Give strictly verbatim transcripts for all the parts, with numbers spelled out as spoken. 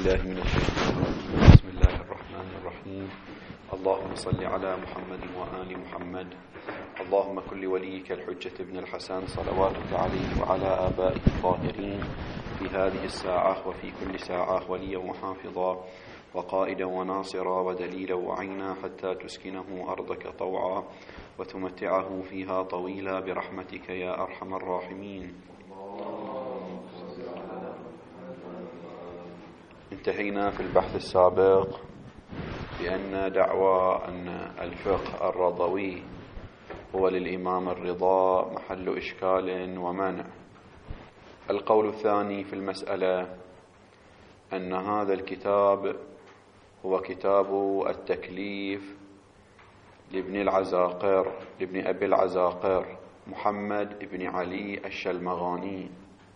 بالله من الشيطان الرجيم. بسم الله الرحمن الرحيم. اللهم صل على محمد وآل محمد. اللهم كل وليك الحجة ابن الحسن صلواتك عليه وعلى آبائه الطاهرين في هذه الساعة وفي كل ساعة وليا وحافظا وقائدا وناصرا ودليلا وعينا حتى تسكنه أرضك طوعا وتمتعه فيها طويلا برحمتك يا أرحم الراحمين. انتهينا في البحث السابق بأن دعوى أن الفقه الرضوي هو للإمام الرضا محل إشكال ومنع. القول الثاني في المسألة أن هذا الكتاب هو كتاب التكليف لابن العزاقر لابن أبي العزاقر محمد بن علي الشلمغاني.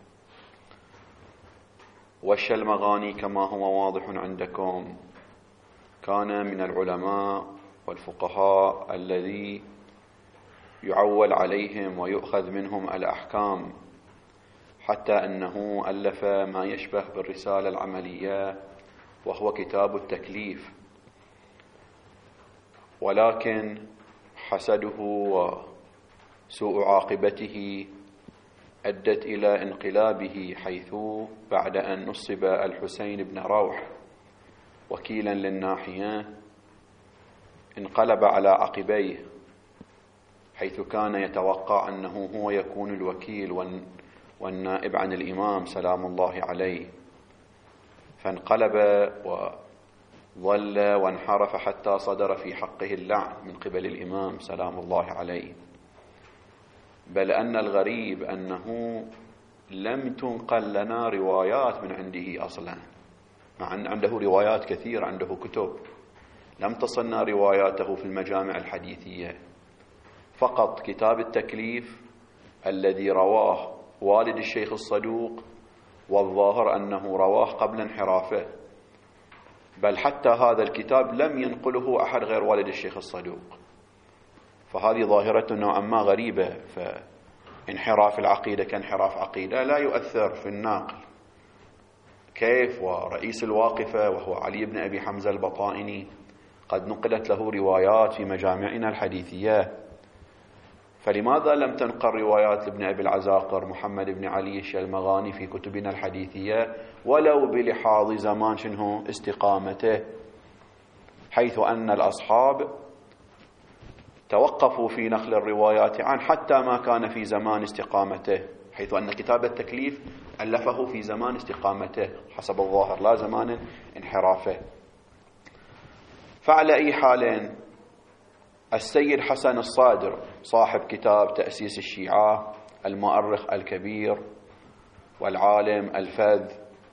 والشلمغاني كما هو واضح عندكم كان من العلماء والفقهاء الذي يعول عليهم ويؤخذ منهم الأحكام، حتى أنه ألف ما يشبه بالرسالة العملية وهو كتاب التكليف، ولكن حسده وسوء عاقبته أدت إلى انقلابه، حيث بعد أن نصب الحسين بن روح وكيلا للناحية انقلب على عقبيه، حيث كان يتوقع أنه هو يكون الوكيل والنائب عن الإمام سلام الله عليه، فانقلب وظل وانحرف حتى صدر في حقه اللعن من قبل الإمام سلام الله عليه. بل أن الغريب أنه لم تنقل لنا روايات من عنده أصلا، مع أن عنده روايات كثيرة، عنده كتب، لم تصلنا رواياته في المجامع الحديثية، فقط كتاب التكليف الذي رواه والد الشيخ الصدوق، والظاهر أنه رواه قبل انحرافه، بل حتى هذا الكتاب لم ينقله أحد غير والد الشيخ الصدوق. فهذه ظاهرة نوعا ما غريبة، فانحراف العقيدة كانحراف عقيدة لا يؤثر في الناقل. كيف ورئيس الواقفة وهو علي بن أبي حمزة البطائني قد نقلت له روايات في مجامعنا الحديثية، فلماذا لم تنقل روايات لابن أبي العزاقر محمد بن علي الشلمغاني في كتبنا الحديثية ولو بلحاظ زمان شنه استقامته، حيث أن الأصحاب توقفوا في نقل الروايات عن حتى ما كان في زمان استقامته، حيث أن كتاب التكليف ألفه في زمان استقامته حسب الظاهر لا زمان انحرافه. فعلى أي حال السيد حسن الصادر صاحب كتاب تأسيس الشيعة، المؤرخ الكبير والعالم الفذ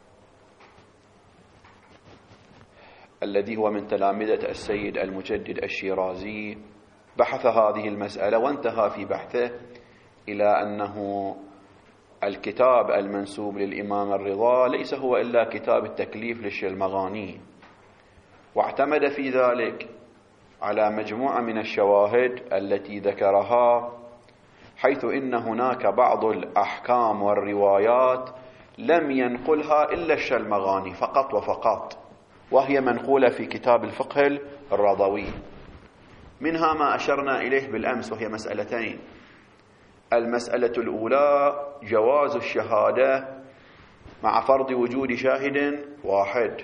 الذي هو من تلامذة السيد المجدد الشيرازي، بحث هذه المسألة وانتهى في بحثه إلى أنه الكتاب المنسوب للإمام الرضا ليس هو إلا كتاب التكليف للشلمغاني، واعتمد في ذلك على مجموعة من الشواهد التي ذكرها، حيث إن هناك بعض الأحكام والروايات لم ينقلها إلا الشلمغاني فقط وفقط، وهي منقولة في كتاب الفقه الرضوي. منها ما أشرنا إليه بالأمس، وهي مسألتين. المسألة الأولى جواز الشهادة مع فرض وجود شاهد واحد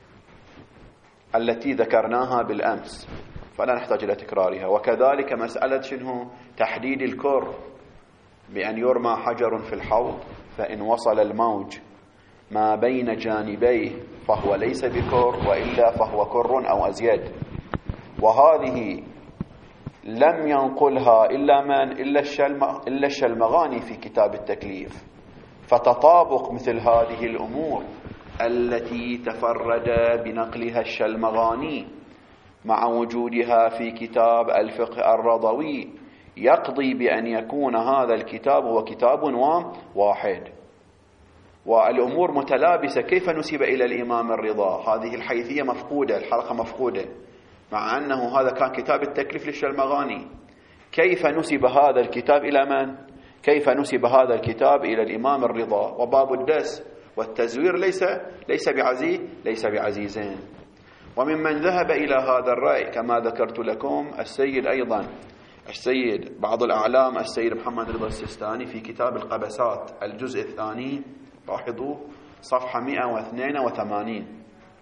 التي ذكرناها بالأمس، فلا نحتاج إلى تكرارها. وكذلك مسألة شنو تحديد الكر، بأن يرمى حجر في الحوض فإن وصل الموج ما بين جانبيه فهو ليس بكر، وإلا فهو كر أو أزيد. وهذه لم ينقلها إلا من إلا الشلم إلا الشلمغاني في كتاب التكليف. فتطابق مثل هذه الأمور التي تفرد بنقلها الشلمغاني مع وجودها في كتاب الفقه الرضوي يقضي بأن يكون هذا الكتاب هو كتاب واحد، والأمور متلابسة. كيف نسب إلى الإمام الرضا؟ هذه الحيثية مفقودة، الحلقة مفقودة، مع أنه هذا كان كتاب التكليف للشلمغاني. كيف نسب هذا الكتاب إلى من؟ كيف نسب هذا الكتاب إلى الإمام الرضا؟ وباب الدس والتزوير ليس ليس بعزيز ليس بعزيزين. وممن ذهب إلى هذا الرأي كما ذكرت لكم السيد أيضا السيد بعض الأعلام السيد محمد رضا السيستاني في كتاب القبسات الجزء الثاني، لاحظوا صفحة مئة واثنين وثمانين،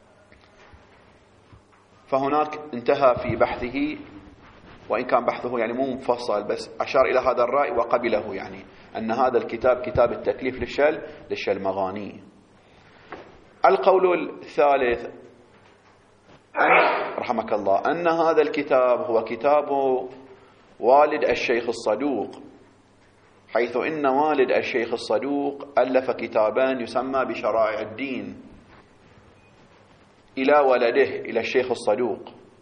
فهناك انتهى في بحثه، وإن كان بحثه يعني مو مفصل بس أشار إلى هذا الرأي وقبله، يعني أن هذا الكتاب كتاب التكليف للشل للشلمغاني. القول الثالث رحمك الله أن هذا الكتاب هو كتاب والد الشيخ الصدوق، حيث إن والد الشيخ الصدوق ألف كتابا يسمى بشرائع الدين إلى ولده إلى الشيخ الصدوق،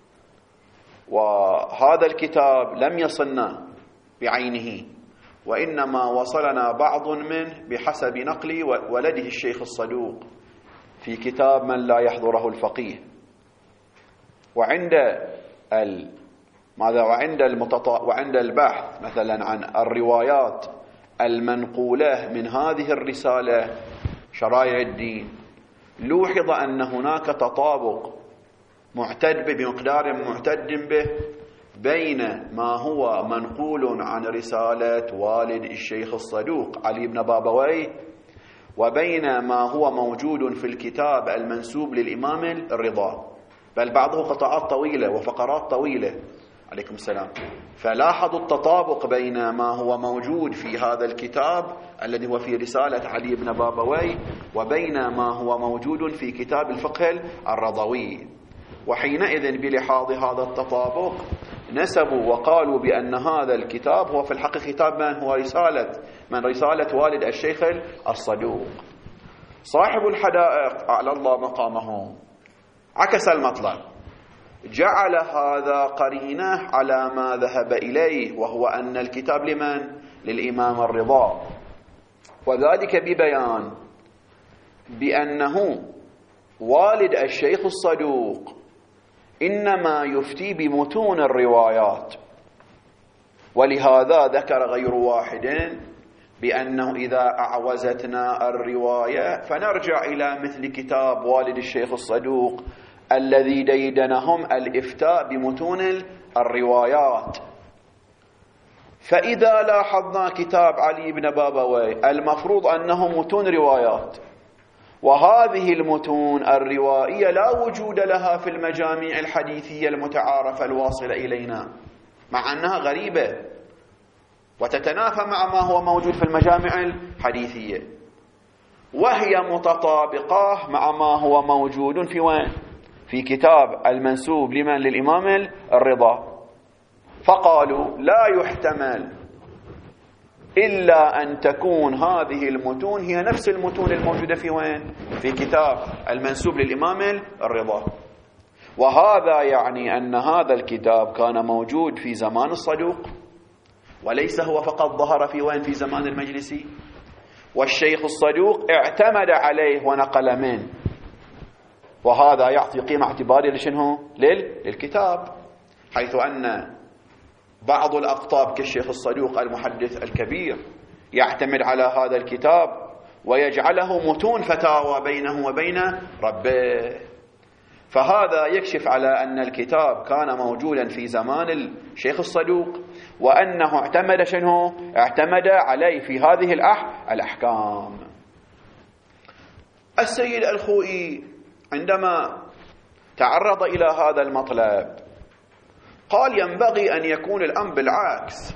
وهذا الكتاب لم يصلنا بعينه، وإنما وصلنا بعض منه بحسب نقل ولده الشيخ الصدوق في كتاب من لا يحضره الفقيه. وعند ال ماذا وعند المتطا وعند البحث مثلا عن الروايات المنقولة من هذه الرسالة شرائع الدين، لوحظ أن هناك تطابق معتد به بمقدار معتد به بين ما هو منقول عن رسالة والد الشيخ الصدوق علي بن بابويه وبين ما هو موجود في الكتاب المنسوب للإمام الرضا، بل بعضه قطعات طويلة وفقرات طويلة. عليكم السلام. فلاحظوا التطابق بين ما هو موجود في هذا الكتاب الذي هو في رسالة علي بن بابويه وبين ما هو موجود في كتاب الفقه الرضوي. وحينئذ بلحاظ هذا التطابق نسبوا وقالوا بأن هذا الكتاب هو في الحق كتاب من هو رسالة من رسالة والد الشيخ الصدوق. صاحب الحدائق أعلى الله مقامه عكس المطلب، جعل هذا قرينه على ما ذهب إليه، وهو أن الكتاب لمن؟ للإمام الرضا، وذلك ببيان بأنه والد الشيخ الصدوق إنما يفتي بمتون الروايات، ولهذا ذكر غير واحد بأنه إذا أعوزتنا الرواية فنرجع إلى مثل كتاب والد الشيخ الصدوق الذي ديدنهم الإفتاء بمتون الروايات. فإذا لاحظنا كتاب علي بن بابويه المفروض أنه متون روايات، وهذه المتون الروائية لا وجود لها في المجاميع الحديثية المتعارفة الواصلة إلينا، مع أنها غريبة وتتنافى مع ما هو موجود في المجامع الحديثية، وهي متطابقة مع ما هو موجود في وين؟ في كتاب المنسوب لمن؟ للإمام الرضا. فقالوا لا يحتمل إلا أن تكون هذه المتون هي نفس المتون الموجودة في وين؟ في كتاب المنسوب للإمام الرضا. وهذا يعني أن هذا الكتاب كان موجود في زمان الصدوق، وليس هو فقط ظهر في وين؟ في زمان المجلسي، والشيخ الصدوق اعتمد عليه ونقل منه، وهذا يعطي قيمة اعتبارية لشنه؟ للكتاب، حيث أن بعض الأقطاب كالشيخ الصدوق المحدث الكبير يعتمد على هذا الكتاب ويجعله متون فتاوى بينه وبين ربه. فهذا يكشف على أن الكتاب كان موجودا في زمان الشيخ الصدوق، وأنه اعتمد شنه؟ اعتمد عليه في هذه الأح الأحكام. السيد الخوئي عندما تعرض إلى هذا المطلب قال ينبغي أن يكون الأمر بالعكس،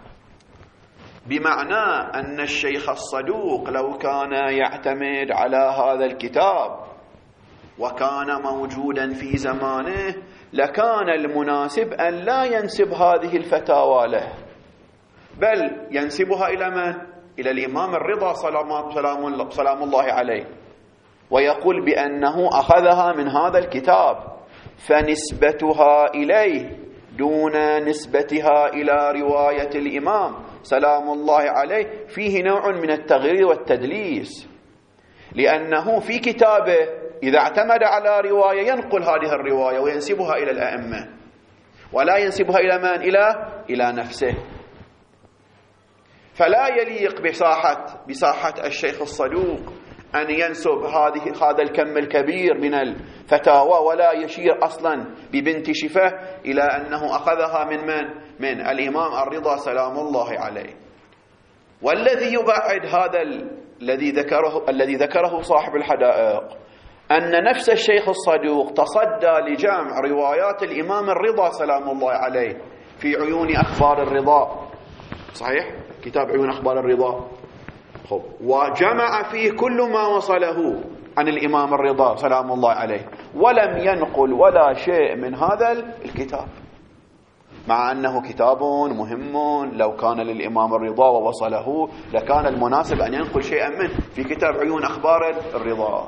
بمعنى أن الشيخ الصدوق لو كان يعتمد على هذا الكتاب وكان موجودا في زمانه لكان المناسب أن لا ينسب هذه الفتاوى له، بل ينسبها إلى من؟ إلى الإمام الرضا سلام الله عليه، ويقول بأنه أخذها من هذا الكتاب، فنسبتها إليه دون نسبتها إلى رواية الإمام سلام الله عليه فيه نوع من التغيير والتدليس، لأنه في كتابه إذا اعتمد على رواية ينقل هذه الرواية وينسبها إلى الأئمة، ولا ينسبها إلى من؟ إلى إلى نفسه. فلا يليق بساحة بساحة الشيخ الصدوق أن ينسب هذه هذا الكم الكبير من الفتاوى ولا يشير أصلا ببنت شفة إلى أنه أخذها من من؟ من الإمام الرضا سلام الله عليه. والذي يبعد هذا الذي ذكره الذي ذكره صاحب الحدائق أن نفس الشيخ الصدوق تصدى لجمع روايات الإمام الرضا سلام الله عليه في عيون أخبار الرضا، صحيح؟ كتاب عيون أخبار الرضا، خب، وجمع فيه كل ما وصله عن الإمام الرضا سلام الله عليه، ولم ينقل ولا شيء من هذا الكتاب، مع أنه كتاب مهم. لو كان للإمام الرضا ووصله لكان المناسب أن ينقل شيئا منه في كتاب عيون أخبار الرضا.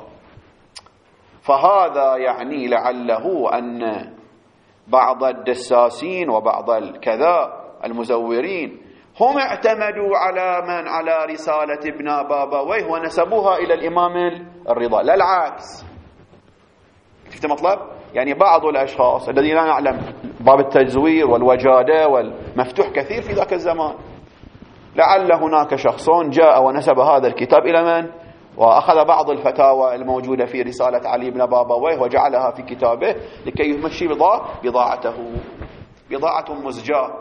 فهذا يعني لعله أن بعض الدساسين وبعض الكذا المزورين هم اعتمدوا على من؟ على رسالة ابن بابويه ونسبوها إلى الإمام الرضا، لا العكس. شفت مطلب؟ يعني بعض الأشخاص الذين لا نعلم، باب التزوير والوجادة والمفتوح كثير في ذاك الزمان، لعل هناك شخص جاء ونسب هذا الكتاب إلى من؟ وأخذ بعض الفتاوى الموجودة في رسالة علي بن بابويه وجعلها في كتابه لكي يمشي بضاعته، بضاعة مزجات.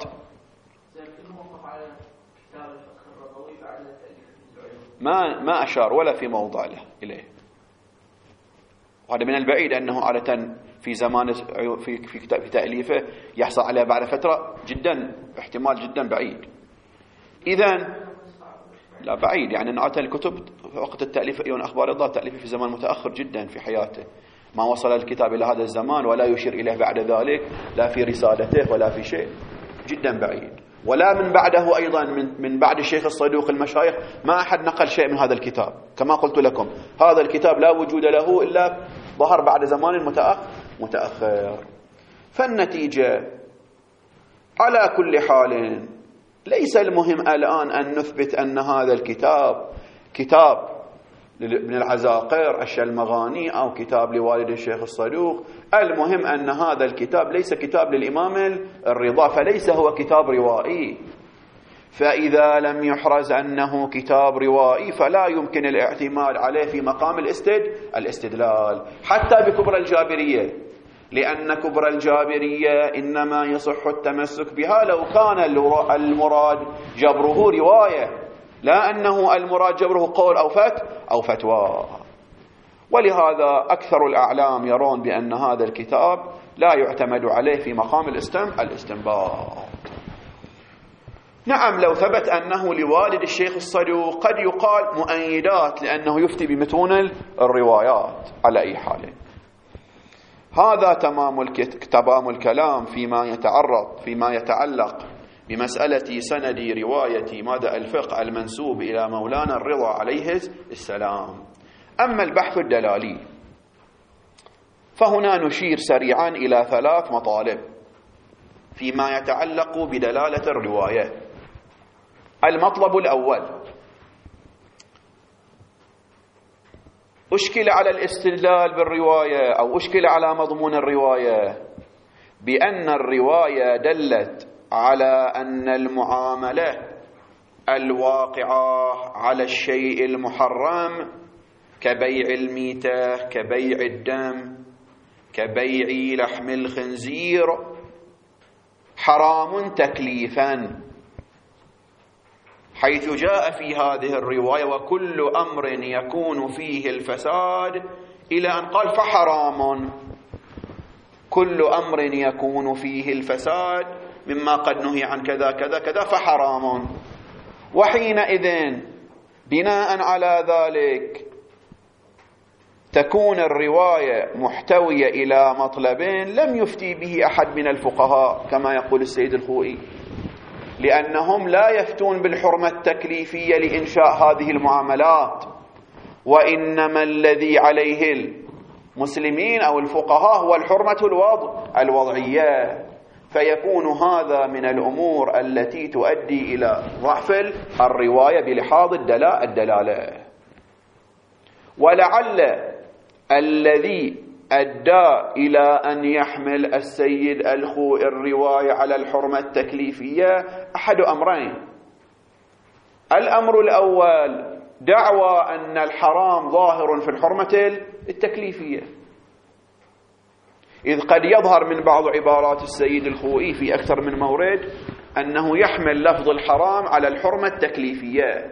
ما ما أشار ولا في موضع له إليه. وهذا من البعيد أنه عادة في زمان في في كتاب في تأليفه يحصل عليه بعد فترة، جدا احتمال جدا بعيد. إذن لا بعيد، يعني أن عادة الكتب وقت التأليف عيون أخبار الرضا تأليفه في زمان متأخر جدا في حياته، ما وصل الكتاب إلى هذا الزمان ولا يشير إليه بعد ذلك، لا في رسالته ولا في شيء، جدا بعيد. ولا من بعده أيضا من من بعد الشيخ الصدوق المشايخ ما أحد نقل شيء من هذا الكتاب. كما قلت لكم هذا الكتاب لا وجود له إلا ظهر بعد زمان متأخر متأخر. فالنتيجة على كل حال ليس المهم الآن أن نثبت أن هذا الكتاب كتاب لابن العزاقر الشلمغاني أو كتاب لوالد الشيخ الصدوق. المهم أن هذا الكتاب ليس كتاب للإمام الرضا، فليس هو كتاب روائي. فإذا لم يحرز أنه كتاب روائي فلا يمكن الاعتماد عليه في مقام الاستدلال حتى بكبرى الجابرية، لأن كبرى الجابرية إنما يصح التمسك بها لو كان المراد جبره رواية، لا أنه المراد جبره قول أو فت أو فتوى. ولهذا أكثر الأعلام يرون بأن هذا الكتاب لا يعتمد عليه في مقام الاستنباط. نعم لو ثبت أنه لوالد الشيخ الصدوق قد يقال مؤيدات لأنه يفتي بمتون الروايات. على أي حال هذا تمام تمام الكلام فيما يتعرض فيما يتعلق بمسألة سند رواية ماذا الفقه المنسوب إلى مولانا الرضا عليه السلام. أما البحث الدلالي فهنا نشير سريعا إلى ثلاث مطالب فيما يتعلق بدلالة الرواية. المطلب الأول: أشكل على الاستدلال بالرواية أو أشكل على مضمون الرواية بأن الرواية دلت على أن المعاملة الواقعة على الشيء المحرم كبيع الميتة، كبيع الدم، كبيع لحم الخنزير حرام تكليفا، حيث جاء في هذه الرواية: وكل أمر يكون فيه الفساد، إلى أن قال فحرام. كل أمر يكون فيه الفساد مما قد نهي عن كذا كذا كذا فحرام. وحينئذ بناء على ذلك تكون الرواية محتوية إلى مطلبين لم يفتي به أحد من الفقهاء كما يقول السيد الخوئي، لأنهم لا يفتون بالحرمة التكليفية لإنشاء هذه المعاملات، وإنما الذي عليه المسلمين أو الفقهاء هو الحرمة الوضع الوضعية، فيكون هذا من الأمور التي تؤدي إلى ضعف الرواية بلحاظ الدلالة. ولعل الذي أدى إلى أن يحمل السيد الخوئي الرواية على الحرمة التكليفية أحد أمرين: الأمر الأول دعوى أن الحرام ظاهر في الحرمة التكليفية، إذ قد يظهر من بعض عبارات السيد الخوئي في أكثر من مورد أنه يحمل لفظ الحرام على الحرمة التكليفية.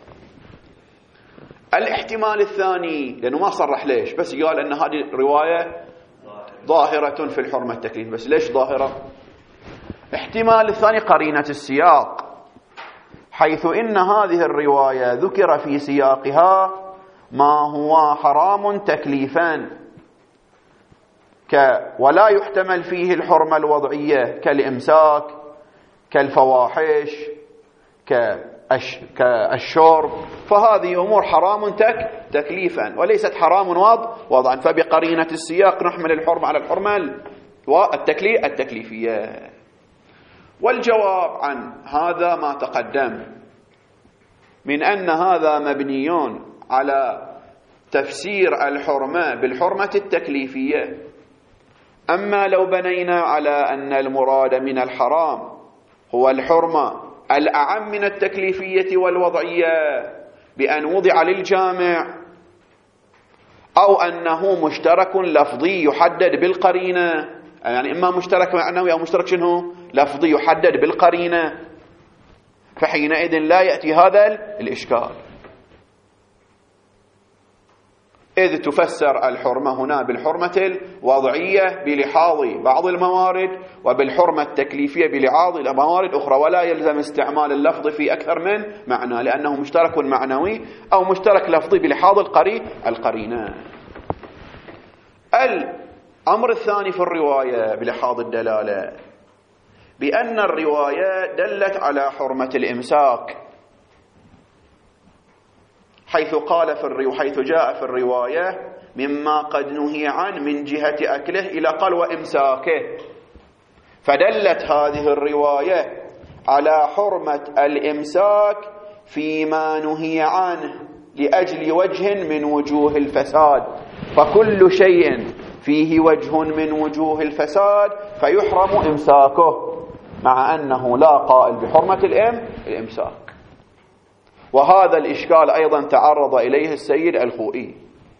الاحتمال الثاني، لأنه ما صرح ليش، بس قال أن هذه الرواية ظاهرة في الحرمة التكليفية. بس ليش ظاهرة؟ احتمال الثاني قرينة السياق، حيث إن هذه الرواية ذكر في سياقها ما هو حرام تكليفا، ك ولا يحتمل فيه الحرمة الوضعية كالإمساك، كالفواحش، كالش كالشرب، فهذه أمور حرام تك تكليفا وليست حرام وضعا، فبقرينة السياق نحمل الحرمة على الحرمة التكليف التكليفية. والجواب عن هذا ما تقدم من أن هذا مبني على تفسير الحرمة بالحرمة التكليفية. أما لو بنينا على أن المراد من الحرام هو الحرمة الأعم من التكليفية والوضعية بأن وضع للجامع، أو أنه مشترك لفظي يحدد بالقرينة، يعني إما مشترك معنوي أو مشترك شنو لفظي يحدد بالقرينة، فحينئذ لا يأتي هذا الإشكال، إذ تفسر الحرمة هنا بالحرمة الوضعية بلحاظ بعض الموارد، وبالحرمة التكليفية بلحاظ الموارد أخرى، ولا يلزم استعمال اللفظ في أكثر من معنى، لأنه مشترك معنوي أو مشترك لفظي بلحاظ القرينة. الأمر الثاني في الرواية بلحاظ الدلالة بأن الرواية دلت على حرمة الإمساك، حيث قال في الرواية حيث جاء في الرواية مما قد نهي عنه من جهة أكله إلى قال وإمساكه، فدلت هذه الرواية على حرمة الإمساك فيما نهي عنه لأجل وجه من وجوه الفساد، فكل شيء فيه وجه من وجوه الفساد فيحرم إمساكه، مع أنه لا قائل بحرمة الإم الإمساك. وهذا الإشكال أيضا تعرض إليه السيد الخوئي،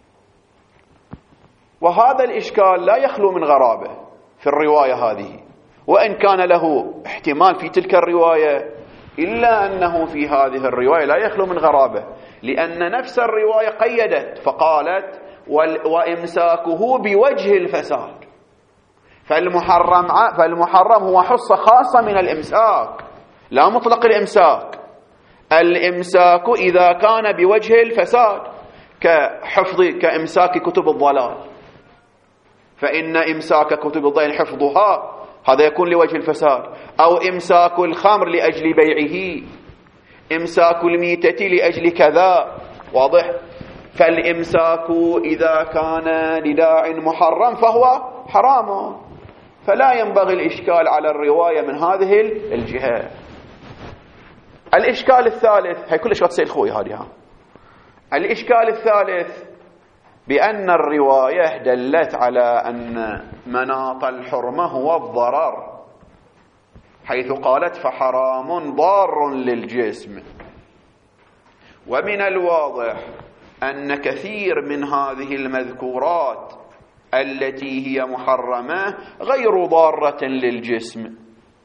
وهذا الإشكال لا يخلو من غرابة في الرواية هذه، وإن كان له احتمال في تلك الرواية، إلا أنه في هذه الرواية لا يخلو من غرابة، لأن نفس الرواية قيدت فقالت وإمساكه بوجه الفساد، فالمحرم فالمحرم هو حصة خاصة من الإمساك، لا مطلق الإمساك. الإمساك إذا كان بوجه الفساد كحفظ كإمساك كتب الضلال، فإن إمساك كتب الضلال حفظها هذا يكون لوجه الفساد، أو إمساك الخمر لأجل بيعه، إمساك الميتة لأجل كذا، واضح؟ فالإمساك إذا كان لداع محرم فهو حرام، فلا ينبغي الإشكال على الرواية من هذه الجهة. الإشكال الثالث هي كل إشكال سيد خوي هذه. الإشكال الثالث بأن الرواية دلت على أن مناط الحرمة هو الضرر، حيث قالت فحرام ضار للجسم. ومن الواضح أن كثير من هذه المذكورات التي هي محرمة غير ضارة للجسم،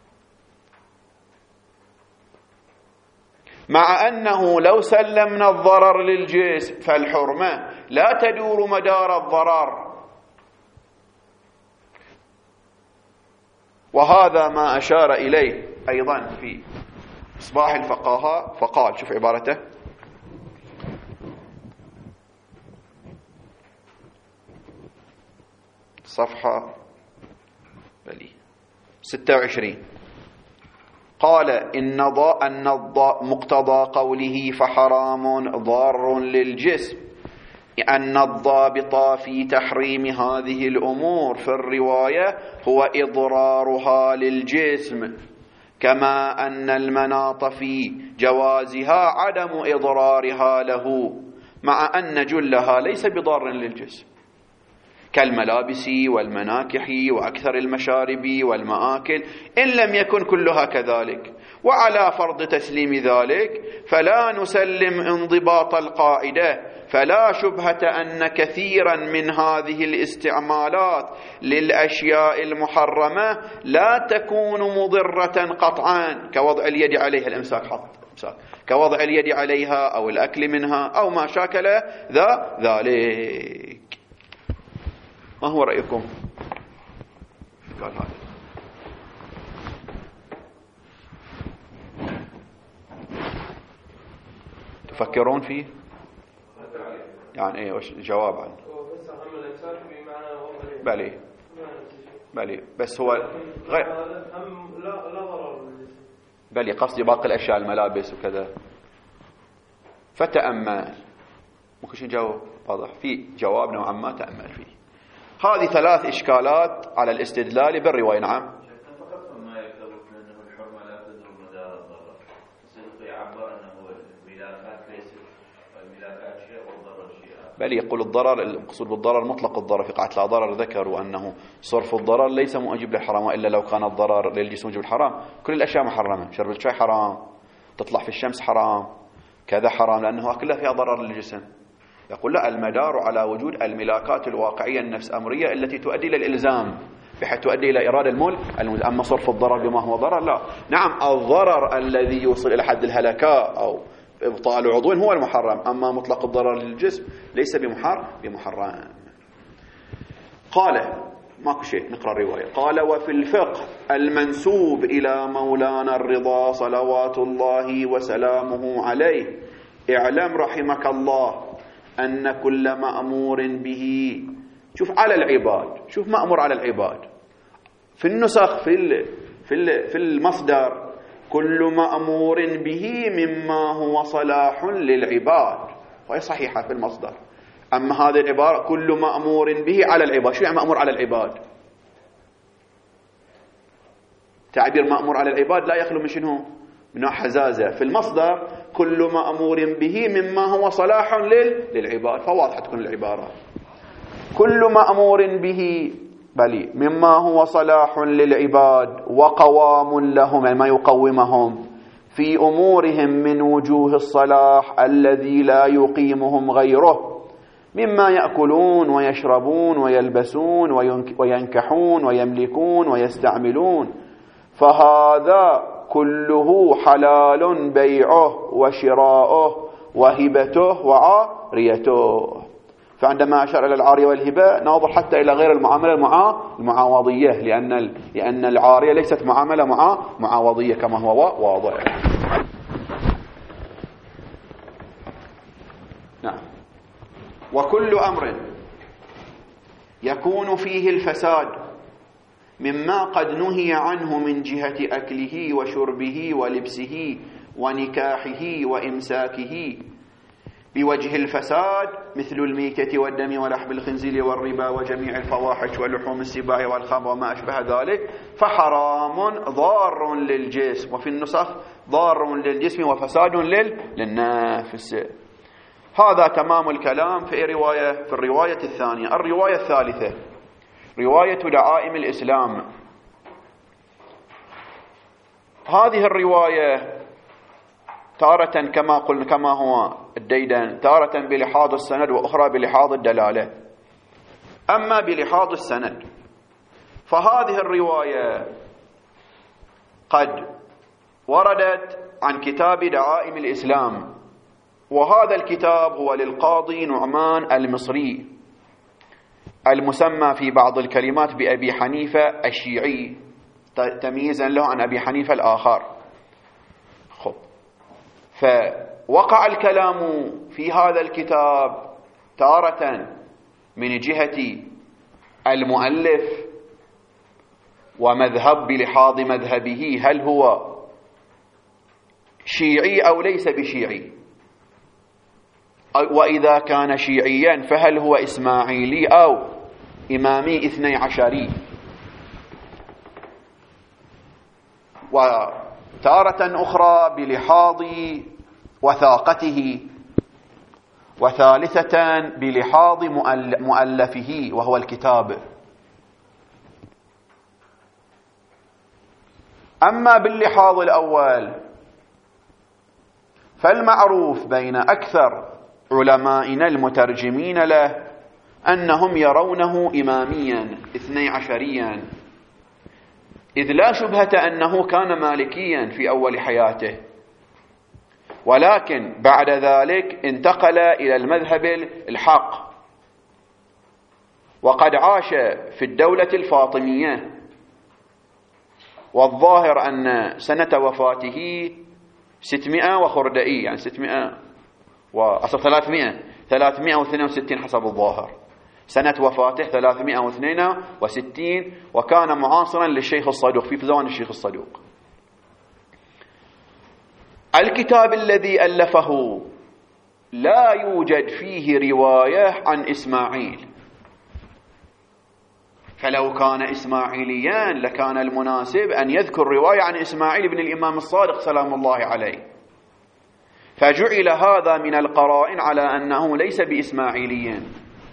مع أنه لو سلمنا الضرر للجسم فالحرمة لا تدور مدار الضرر. وهذا ما أشار إليه أيضا في إصباح الفقهاء، فقال شوف عبارته: صفحة بلي ستة وعشرين، قال إن ضاء أن الضاء مقتضى قوله فحرام ضار للجسم أن الضابط في تحريم هذه الأمور في الرواية هو إضرارها للجسم، كما أن المناط في جوازها عدم إضرارها له، مع أن جلها ليس بضار للجسم كالملابس والمناكح وأكثر المشارب والمآكل، إن لم يكن كلها كذلك. وعلى فرض تسليم ذلك فلا نسلم انضباط القاعدة، فلا شبهة أن كثيرا من هذه الاستعمالات للأشياء المحرمة لا تكون مضرة قطعا، كوضع اليد عليها، الإمساك حط إمساك، كوضع اليد عليها أو الأكل منها أو ما شاكل ذا ذلك. ما هو رأيكم؟ قال هذا تفكرون فيه؟ يعني ايه وش جواب عنه؟ بلي بلي بس هو غير بلي قصدي باقي الاشياء الملابس وكذا. فتأمل، ممكن شو نجاوب؟ واضح في جواب نوعا ما تأمل فيه. هذه ثلاث اشكالات على الاستدلال بالرواية. نعم. بل يقول الضرر، المقصود بالضرر مطلق الضرر في قاعدة لا ضرر، ذكروا أنه صرف الضرر ليس موجب للحرام، وإلا لو كان الضرر للجسم موجب الحرام كل الأشياء محرمة. شرب الشاي حرام، تطلع في الشمس حرام، كذا حرام، لأنه كلها فيها ضرر للجسم. يقول لا، المدار على وجود الملاكات الواقعية النفس أمرية التي تؤدي إلى الإلزام بحيث تؤدي إلى إرادة الملك. أما صرف الضرر بما هو ضرر لا. نعم الضرر الذي يوصل إلى حد الهلكاء أو إبطال عضو هو المحرم، أما مطلق الضرر للجسم ليس بمحر بمحرم. قال ماكو شيء، نقرأ الرواية. قال وفي الفقه المنسوب إلى مولانا الرضا صلوات الله وسلامه عليه اعلم رحمك الله أن كل مأمور به، شوف على العباد، شوف مأمور على العباد في النسخ في ال في ال في المصدر كل مأمور به مما هو صلاح للعباد، وهي صحيحة في المصدر. أما هذه العبارة كل مأمور به على العباد، شو يعني مأمور على العباد؟ تعبير مأمور على العباد لا يخلو من شنو؟ من حزازة. في المصدر كل مأمور به مما هو صلاح للعباد، فواضحة تكون العبارة كل مأمور به بل مما هو صلاح للعباد وقوام لهم، يعني ما يقومهم في أمورهم من وجوه الصلاح الذي لا يقيمهم غيره، مما يأكلون ويشربون ويلبسون وينكحون ويملكون ويستعملون، فهذا كله حلال بيعه وشراؤه وهبته وعاريته. فعندما أشار إلى العارية والهبة ننظر حتى إلى غير المعاملة المعاوضية، لأن لأن العارية ليست معاملة مع معاوضية كما هو واضح. نعم. وكل أمر يكون فيه الفساد مما قد نهي عنه من جهة أكله وشربه ولبسه ونكاحه وإمساكه بوجه الفساد مثل الميتة والدم ولحم الخنزير والربا وجميع الفواحش ولحوم السباع والخمر وما أشبه ذلك، فحرام ضار للجسم، وفي النسخ ضار للجسم وفساد للنفس. هذا تمام الكلام في رواية في الرواية الثانية. الرواية الثالثة رواية دعائم الإسلام. هذه الرواية تارة كما قلنا كما هو الديدن، تارة بلحاظ السند وأخرى بلحاظ الدلالة. أما بلحاظ السند فهذه الرواية قد وردت عن كتاب دعائم الإسلام، وهذا الكتاب هو للقاضي نعمان المصري المسمى في بعض الكلمات بأبي حنيفة الشيعي تمييزا له عن أبي حنيفة الآخر. خب، فوقع الكلام في هذا الكتاب تارة من جهة المؤلف ومذهب بلحاظ مذهبه، هل هو شيعي أو ليس بشيعي، وإذا كان شيعيا فهل هو إسماعيلي أو إمامي اثني عشري، وتارة أخرى بلحاظ وثاقته، وثالثة بلحاظ مؤلفه وهو الكتاب. أما باللحاظ الأول فالمعروف بين أكثر علمائنا المترجمين له أنهم يرونه إماميا اثني عشريا، إذ لا شبهة أنه كان مالكيا في أول حياته، ولكن بعد ذلك انتقل إلى المذهب الحق، وقد عاش في الدولة الفاطمية، والظاهر أن سنة وفاته ستمائة وخردئي، يعني ستمائة وأصل ثلاثمائة ثلاثمائة واثنين وستين حسب الظاهر، سنة وفاته ثلاثمائة واثنين وستين، وكان معاصرا للشيخ الصدوق في زمان الشيخ الصدوق. الكتاب الذي ألفه لا يوجد فيه رواية عن إسماعيل، فلو كان إسماعيليا لكان المناسب أن يذكر رواية عن إسماعيل بن الإمام الصادق سلام الله عليه، فجعل هذا من القرائن على أنه ليس بإسماعيلي.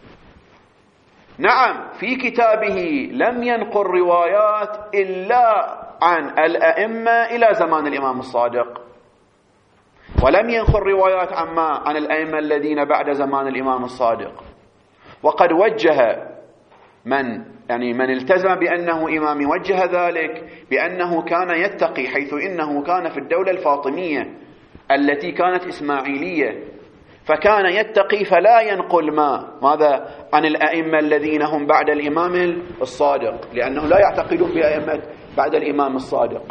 نعم في كتابه لم ينقل روايات إلا عن الأئمة إلى زمان الإمام الصادق، ولم ينقل روايات عما عن الأئمة الذين بعد زمان الإمام الصادق. وقد وجه من يعني من التزم بأنه إمام وجه ذلك بأنه كان يتقي، حيث إنه كان في الدولة الفاطمية التي كانت إسماعيلية، فكان يتقي فلا ينقل ما ماذا عن الأئمة الذين هم بعد الإمام الصادق، لأنه لا يعتقدون بأئمة بعد الإمام الصادق.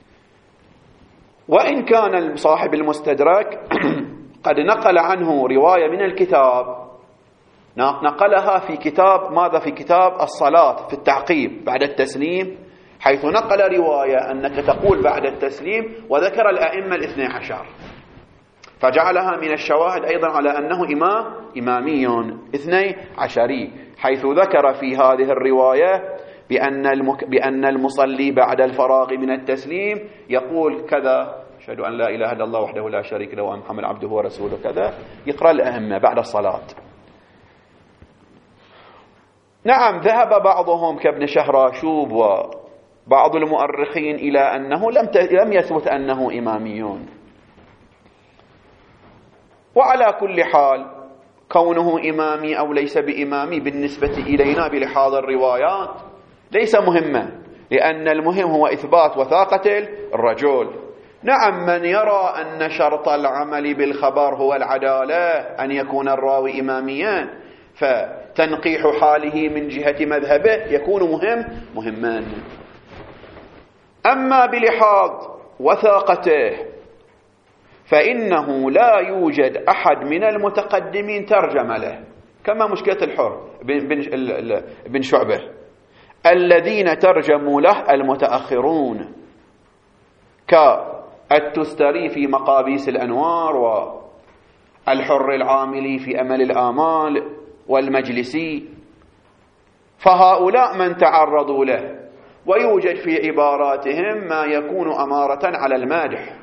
وإن كان صاحب المستدرك قد نقل عنه رواية من الكتاب، نقلها في كتاب ماذا في كتاب الصلاة في التعقيب بعد التسليم، حيث نقل رواية أنك تقول بعد التسليم وذكر الأئمة الاثني عشر، فجعلها من الشواهد أيضا على أنه إمام إمامي اثني عشري، حيث ذكر في هذه الرواية بأن المك... بأن المصلي بعد الفراغ من التسليم يقول كذا، أشهد أن لا إله إلا الله وحده لا شريك له وأن محمد عبده ورسوله كذا، يقرأ الأئمة بعد الصلاة. نعم ذهب بعضهم كابن شهراشوب وبعض المؤرخين إلى أنه لم ت... لم يثبت أنه إماميون. وعلى كل حال كونه إمامي أو ليس بإمامي بالنسبة إلينا بلحاظ الروايات ليس مهما، لأن المهم هو إثبات وثاقة الرجل. نعم من يرى أن شرط العمل بالخبر هو العدالة، أن يكون الراوي إماميا، فتنقيح حاله من جهة مذهبه يكون مهم مهما. أما بلحاظ وثاقته فإنه لا يوجد أحد من المتقدمين ترجم له، كما مشكلة الحر بن, بن شعبة، الذين ترجموا له المتأخرون كالتستري في مقابيس الأنوار، والحر العاملي في أمل الآمال، والمجلسي، فهؤلاء من تعرضوا له، ويوجد في عباراتهم ما يكون أمارة على المادح.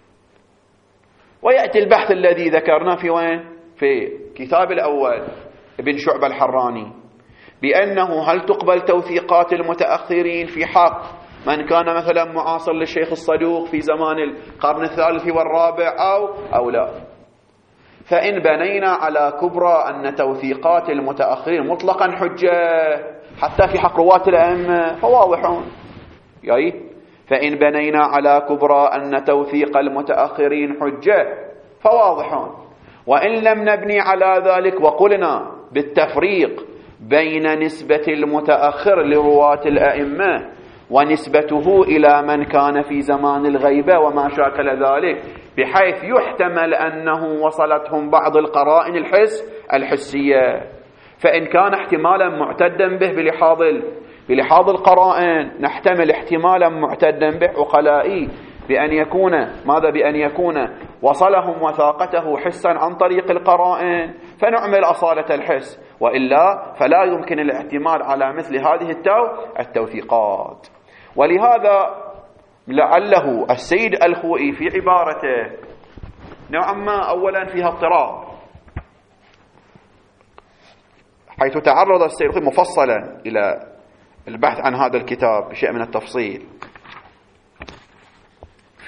ويأتي البحث الذي ذكرناه في وين؟ في كتاب الأول ابن شعبة الحراني، بأنه هل تقبل توثيقات المتأخرين في حق من كان مثلا معاصر للشيخ الصدوق في زمان القرن الثالث والرابع أو أو لا. فإن بنينا على كبرى أن توثيقات المتأخرين مطلقا حجة حتى في حق رواة الأئمة فواضحون، يعني فإن بنينا على كبرى أن توثيق المتأخرين حجة فواضحون، وإن لم نبني على ذلك وقلنا بالتفريق بين نسبة المتأخر لرواة الأئمة ونسبته إلى من كان في زمان الغيبة وما شاكل ذلك، بحيث يحتمل أنه وصلتهم بعض القرائن الحس الحسية، فإن كان احتمالا معتدا به بلحاظ بلحاظ القرائن نحتمل احتمالا معتدا به عقلائي بأن يكون ماذا بأن يكون وصلهم وثاقته حسا عن طريق القرائن، فنعمل أصالة الحس، وإلا فلا يمكن الاعتماد على مثل هذه التو التوثيقات. ولهذا لعله السيد الخوئي في عبارته نوعا ما أولا فيها اضطراب، حيث تعرض السيد الخوئي مفصلا إلى البحث عن هذا الكتاب بشيء من التفصيل.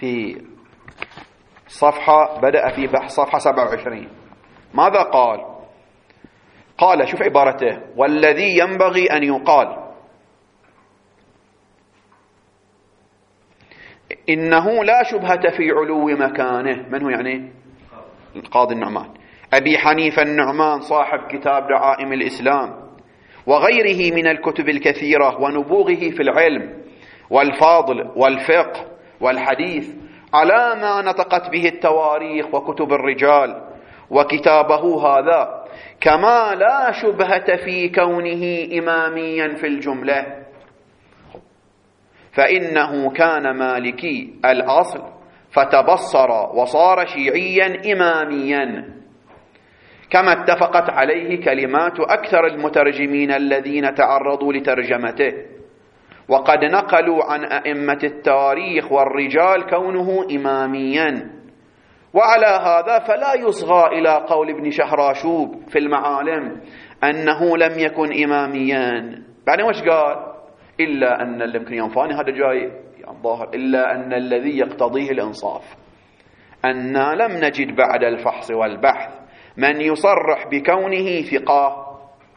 في صفحة بدأ في بحث صفحة سبعة وعشرين. ماذا قال؟ قال، شوف عبارته: والذي ينبغي أن يقال إنه لا شبهة في علو مكانه. من هو يعني؟ القاضي النعمان، أبي حنيفة النعمان صاحب كتاب دعائم الإسلام وغيره من الكتب الكثيرة، ونبوغه في العلم والفاضل والفقه والحديث على ما نطقت به التواريخ وكتب الرجال، وكتابه هذا كما لا شبهة في كونه إماميا في الجملة، فإنه كان مالكي الأصل فتبصر وصار شيعيا إماميا، كما اتفقت عليه كلمات أكثر المترجمين الذين تعرضوا لترجمته، وقد نقلوا عن أئمة التاريخ والرجال كونه إماميا. وعلى هذا فلا يصغى إلى قول ابن شهراشوب في المعالم أنه لم يكن إماميا. بعدين وش قال؟ إلا أن اللي يمكن ينفاني هذا جاي ظاهر، إلا أن الذي يقتضيه الإنصاف أن لم نجد بعد الفحص والبحث من يصرح بكونه ثقة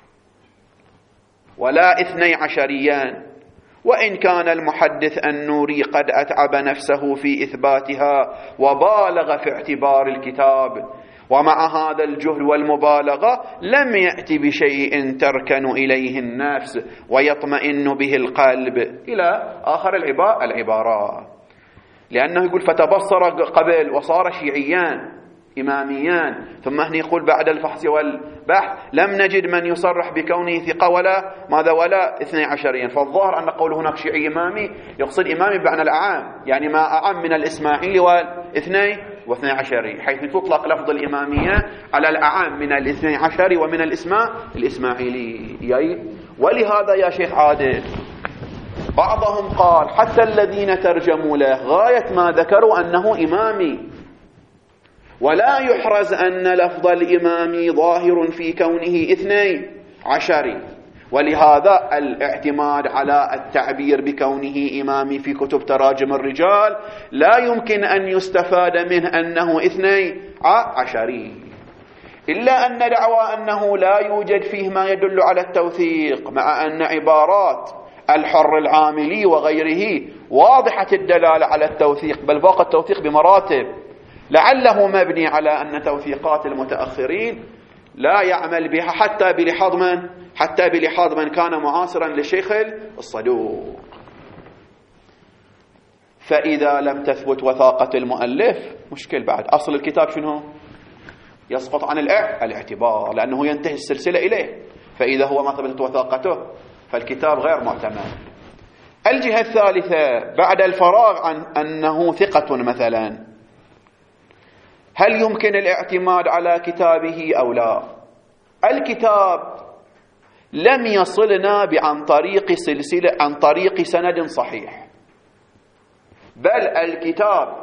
ولا اثني عشريان، وإن كان المحدث النوري قد أتعب نفسه في إثباتها وبالغ في اعتبار الكتاب، ومع هذا الجهد والمبالغة لم يأتي بشيء تركن إليه النفس ويطمئن به القلب، إلى آخر العبارات. لأنه يقول فتبصر قبل وصار شيعيان إماميان، ثم هنا يقول بعد الفحص والبحث لم نجد من يصرح بكونه ثقة ولا ماذا ولا اثني عشريا. فالظاهر أن قول هناك شيعي إمامي يقصد إمامي بمعنى الأعام، يعني ما أعم من الإسماعيلي والاثني واثني عشري، حيث تطلق لفظ الإمامية على الأعام من الاثني عشري ومن الإسماء الإسماعيلي. ولهذا يا شيخ عادل بعضهم قال حتى الذين ترجموا له غاية ما ذكروا أنه إمامي، ولا يحرز أن لفظ الإمام ظاهر في كونه اثني عشري، ولهذا الاعتماد على التعبير بكونه إمامي في كتب تراجم الرجال لا يمكن أن يستفاد منه أنه اثني عشري، إلا أن دعوى أنه لا يوجد فيه ما يدل على التوثيق، مع أن عبارات الحر العاملي وغيره واضحة الدلالة على التوثيق، بل فوق التوثيق بمراتب، لعله مبني على أن توثيقات المتأخرين لا يعمل بها حتى بلحاظ من حتى بلحاظ من كان معاصرا للشيخ الصدوق. فإذا لم تثبت وثاقة المؤلف مشكل، بعد أصل الكتاب شنو؟ يسقط عن الاعتبار، لأنه ينتهي السلسلة إليه، فإذا هو ما ثبتت وثاقته فالكتاب غير معتمد. الجهة الثالثة بعد الفراغ عن أنه ثقة مثلا، هل يمكن الاعتماد على كتابه أو لا؟ الكتاب لم يصلنا عن طريق سلسلة عن طريق سند صحيح، بل الكتاب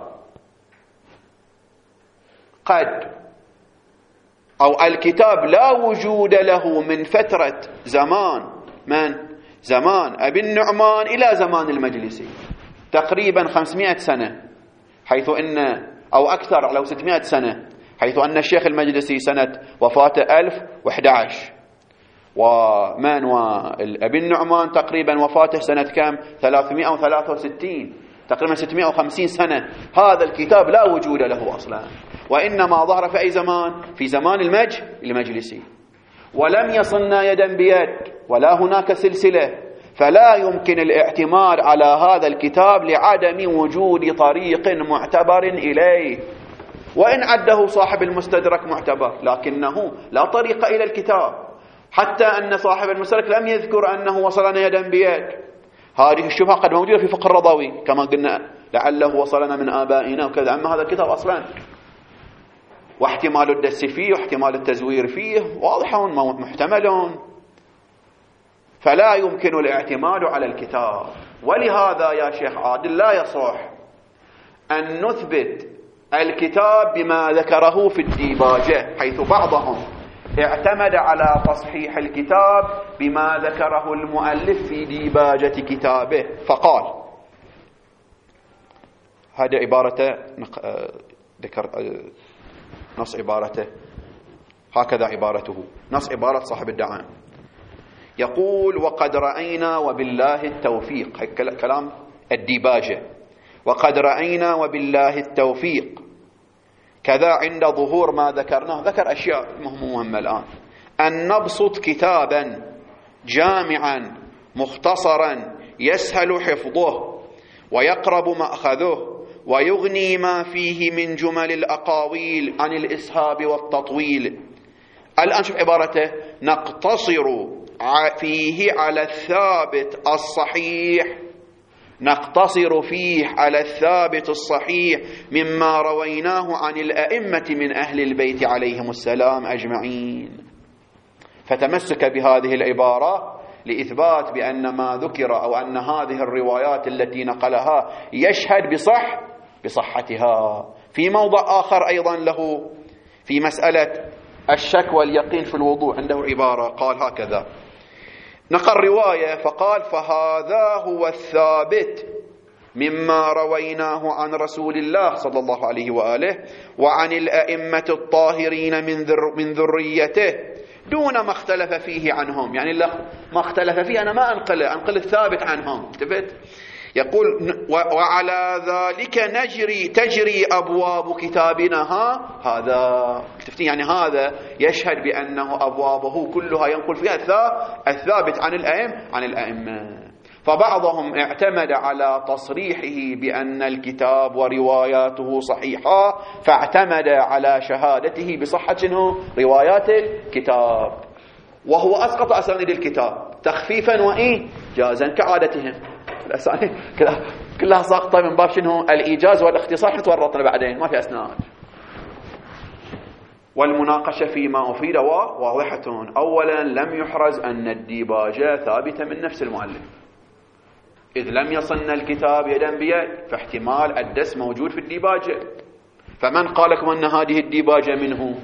قد أو الكتاب لا وجود له من فترة زمان من زمان أبي النعمان إلى زمان المجلسي تقريبا خمسمائة سنة، حيث إن أو أكثر لو ستمائة سنة، حيث أن الشيخ المجلسي سنة وفاته ألف وإحدى عشر، ومن وأبي النعمان تقريبا وفاته سنة كم؟ ثلاثمائة وثلاثة وستين، تقريبا ستمائة وخمسين سنة. هذا الكتاب لا وجود له أصلا، وإنما ظهر في أي زمان؟ في زمان المج المجلسي، ولم يصلنا يدا بيد ولا هناك سلسلة، فلا يمكن الاعتماد على هذا الكتاب لعدم وجود طريق معتبر إليه، وإن عده صاحب المستدرك معتبر، لكنه لا طريق إلى الكتاب، حتى أن صاحب المستدرك لم يذكر أنه وصلنا يدا بيد. هذه الشبهة قد موجودة في فقه الرضوي كما قلنا، لعله وصلنا من آبائنا وكذا، أما هذا الكتاب أصلا واحتمال الدس فيه واحتمال التزوير فيه واضح محتمل، فلا يمكن الاعتماد على الكتاب. ولهذا يا شيخ عادل لا يصح أن نثبت الكتاب بما ذكره في الديباجة، حيث بعضهم اعتمد على تصحيح الكتاب بما ذكره المؤلف في ديباجة كتابه، فقال هذا عبارته ذكر نص عبارته، هكذا عبارته، نص عبارة صاحب الدعائم. يقول: وقد رأينا وبالله التوفيق، كلام الديباجة، وقد رأينا وبالله التوفيق كذا عند ظهور ما ذكرناه، ذكر أشياء مهمة الآن، أن نبسط كتابا جامعا مختصرا يسهل حفظه ويقرب مأخذه ويغني ما فيه من جمل الأقاويل عن الإسهاب والتطويل. الآن شوف عبارته: نقتصر فيه على الثابت الصحيح، نقتصر فيه على الثابت الصحيح مما رويناه عن الأئمة من أهل البيت عليهم السلام أجمعين. فتمسك بهذه العبارة لإثبات بأن ما ذكر أو أن هذه الروايات التي نقلها يشهد بصح بصحتها. في موضع آخر أيضا له في مسألة الشك واليقين في الوضوء عنده عبارة قال هكذا، نقل رواية فقال: فهذا هو الثابت مما رويناه عن رسول الله صلى الله عليه وآله وعن الأئمة الطاهرين من ذر من ذريته دون ما اختلف فيه عنهم. يعني ما اختلف فيه أنا ما أنقله، أنقل الثابت عنهم. انتبهت؟ يقول: وعلى ذلك نجري تجري أبواب كتابنا. ها هذا تفتين يعني هذا يشهد بأنه أبوابه كلها ينقل فيها الثابت عن الأئمة عن الأئمة. فبعضهم اعتمد على تصريحه بأن الكتاب ورواياته صحيحة، فاعتمد على شهادته بصحة روايات الكتاب، وهو أسقط أسانيد الكتاب تخفيفا وإيجازا كعادتهم. الأسانيد كلها ساقطة من باب شنو الإيجاز والاختصار، نتورطنا بعدين ما في أسناد. والمناقشة فيما أفيد واضحة. أولا لم يحرز أن الديباجة ثابتة من نفس المؤلف، إذ لم يصلنا الكتاب يدا بيد، فاحتمال الدس موجود في الديباجة، فمن قال لكم أن هذه الديباجة منه؟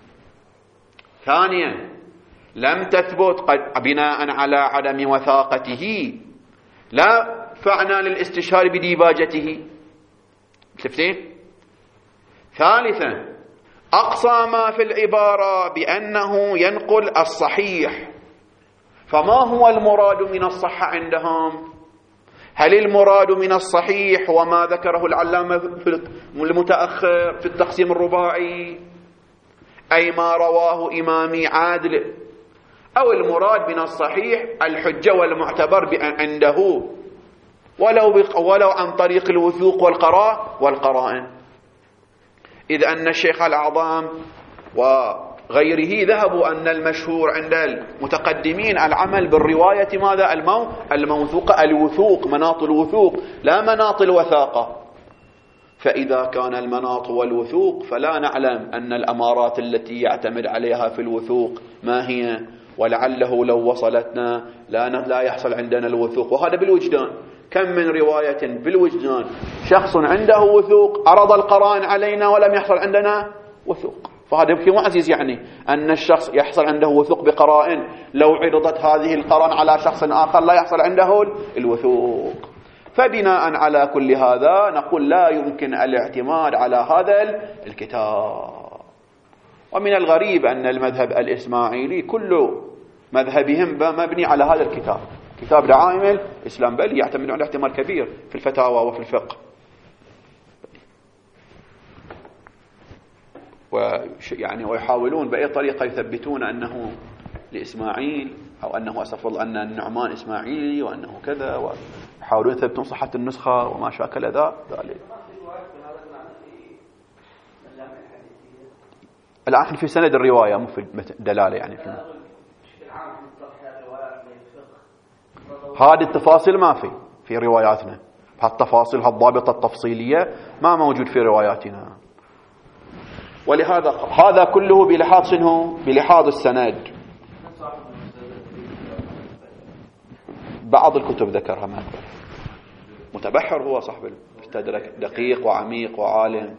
ثانيا لم تثبت قد بناء على عدم وثاقته لا فعنا للاستشهار بديباجته. شفتين؟ ثالثا أقصى ما في العبارة بأنه ينقل الصحيح، فما هو المراد من الصحة عندهم؟ هل المراد من الصحيح وما ذكره العلامة في المتأخر في التقسيم الرباعي، أي ما رواه إمامي عادل، أو المراد من الصحيح الحجة والمعتبر عنده ولو, ولو عن طريق الوثوق والقراء والقرائن؟ إذ أن الشيخ الأعظم وغيره ذهبوا أن المشهور عند المتقدمين العمل بالرواية ماذا؟ المو الموثوقة، الوثوق، مناط الوثوق لا مناط الوثاقة. فإذا كان المناط والوثوق فلا نعلم أن الأمارات التي يعتمد عليها في الوثوق ما هي، ولعله لو وصلتنا لا لا يحصل عندنا الوثوق. وهذا بالوجدان، كم من رواية بالوجدان شخص عنده وثوق عرض القرائن علينا ولم يحصل عندنا وثوق. فهذا يمكن عزيز يعني أن الشخص يحصل عنده وثوق بقرائن، لو عرضت هذه القرائن على شخص آخر لا يحصل عنده الوثوق. فبناء على كل هذا نقول لا يمكن الاعتماد على هذا الكتاب. ومن الغريب أن المذهب الإسماعيلي كل مذهبهم مبني على هذا الكتاب، كتاب دعائم الإسلام، بل يعتمد على احتمال كبير في الفتاوى وفي الفقه. ويعني ويحاولون بأي طريقة يثبتون أنه لإسماعيل أو أنه أسفل أن النعمان إسماعيلي وأنه كذا، ويحاولون يثبتون صحة النسخة وما شاكل ذا ذلك. الآن في سند الرواية مو في الدلالة يعني في هذه التفاصيل ما في في رواياتنا، هالتفاصيل هالضابطة التفصيلية ما موجود في رواياتنا. ولهذا هذا كله بلحاظ شنو؟ بلحاظ السند. بعض الكتب ذكرها ما متبحر، هو صاحب المستدرك دقيق وعميق وعالم،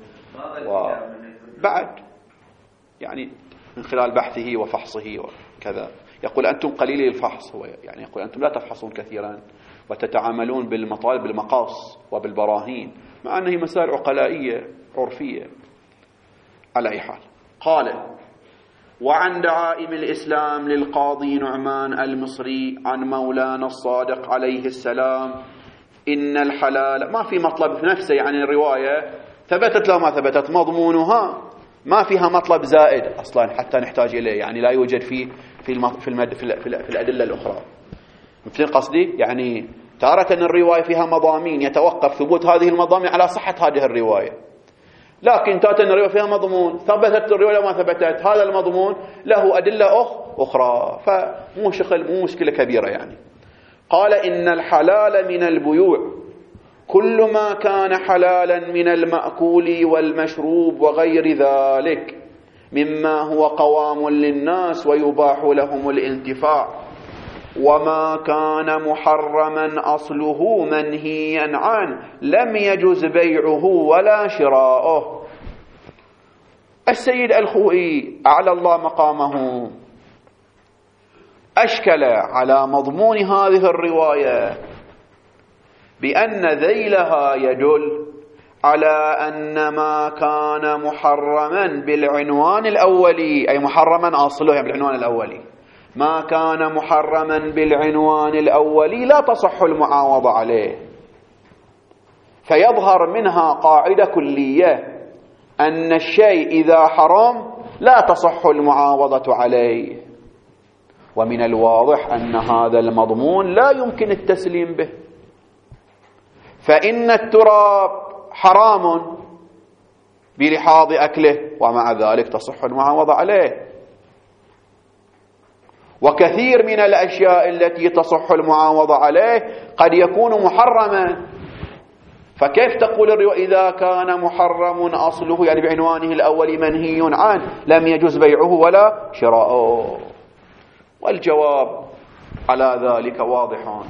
وبعد يعني من خلال بحثه وفحصه وكذا يقول أنتم قليلي الفحص، هو يعني يقول أنتم لا تفحصون كثيرا وتتعاملون بالمطالب بالمقاص وبالبراهين، مع أنها مسائل عقلائية عرفية. على أي حال، قال: وعن دعائم الإسلام للقاضي نعمان المصري عن مولانا الصادق عليه السلام إن الحلال، ما في مطلب في نفسه، يعني الرواية ثبتت لو ما ثبتت، مضمونها ما فيها مطلب زائد أصلا حتى نحتاج إليه، يعني لا يوجد فيه في المد في, المد في, في, في الأدلة الأخرى. مثل قصدي يعني تارة الرواية فيها مضامين يتوقف ثبوت هذه المضامين على صحة هذه الرواية، لكن تارة الرواية فيها مضمون ثبتت الرواية وما ثبتت، هذا المضمون له أدلة أخ أخرى، فمو شغل مو مشكلة كبيرة يعني. قال: إن الحلال من البيوع كل ما كان حلالا من المأكول والمشروب وغير ذلك مما هو قوام للناس ويباح لهم الانتفاع، وما كان محرما أصله منهيا عنه لم يجز بيعه ولا شراؤه. السيد الخوئي أعلى الله مقامه أشكل على مضمون هذه الرواية بأن ذيلها يدل على أن ما كان محرما بالعنوان الأولي، أي محرما أصله يعني بالعنوان الأولي، ما كان محرما بالعنوان الأولي لا تصح المعاوضة عليه، فيظهر منها قاعدة كلية أن الشيء إذا حرام لا تصح المعاوضة عليه، ومن الواضح أن هذا المضمون لا يمكن التسليم به، فإن التراب حرام بلحاظ أكله ومع ذلك تصح المعاوضة عليه، وكثير من الأشياء التي تصح المعاوضة عليه قد يكون محرما، فكيف تقول الرواية إذا كان محرم أصله يعني بعنوانه الأول منهي عنه لم يجوز بيعه ولا شراؤه؟ والجواب على ذلك واضح،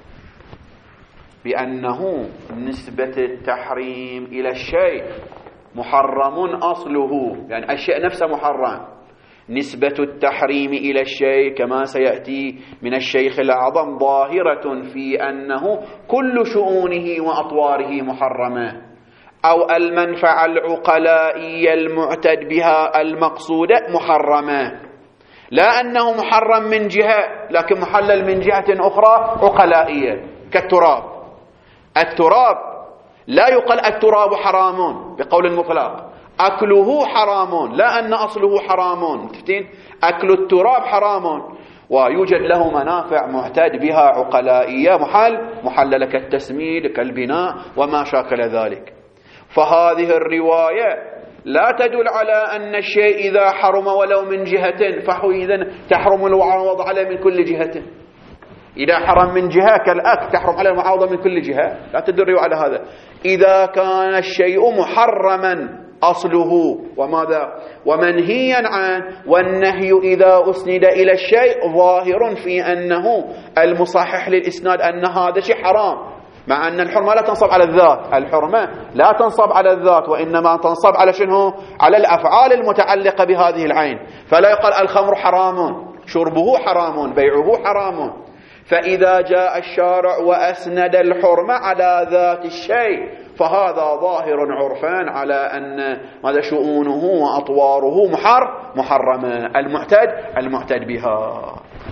بأنه نسبة التحريم إلى الشيء محرم أصله، يعني الشيء نفسه محرم، نسبة التحريم إلى الشيء كما سيأتي من الشيخ الأعظم ظاهرة في أنه كل شؤونه وأطواره محرمة، أو المنفعة العقلائية المعتد بها المقصودة محرمة، لا أنه محرم من جهة لكن محلل من جهة أخرى عقلائية كالتراب. التراب لا يقال التراب حرام بقول المطلق، أكله حرام لا أن أصله حرام، أكل التراب حرام ويوجد له منافع معتاد بها عقلائية محل محللة كالتسميد كالبناء وما شاكل ذلك. فهذه الرواية لا تدل على أن الشيء إذا حرم ولو من جهة فحينئذ تحرم المعاوضة عليه من كل جهة، إذا حرم من جهة كالأكل تحرم على المعاوضة من كل جهة، لا تدل على هذا. إذا كان الشيء محرما أصله وماذا ومنهيا عنه، والنهي إذا أسند إلى الشيء ظاهر في أنه المصحح للإسناد أن هذا شيء حرام، مع أن الحرمة لا تنصب على الذات، الحرمة لا تنصب على الذات وإنما تنصب على شنو؟ على الأفعال المتعلقة بهذه العين. فلا يقال الخمر حرام شربه حرام بيعه حرام، فإذا جاء الشارع وأسند الحرمة على ذات الشيء فهذا ظاهر عرفان على أن ماذا شؤونه وأطواره محر محرمة المعتد المعتد بها.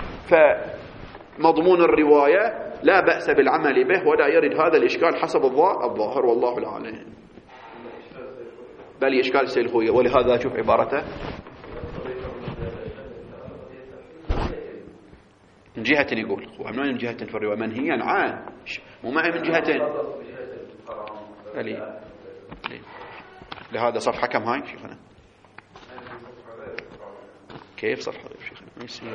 فمضمون الرواية لا بأس بالعمل به ولا يرد هذا الإشكال حسب الظاهر والله العالم، بل إشكال سلخوية. ولهذا شوف عبارته من جهة يقول ومن جهة في الرواية منهيا عن مو معي من جهة لي. لهذا صفحة كم هاي شيخنا؟ كيف صفحة شيخنا؟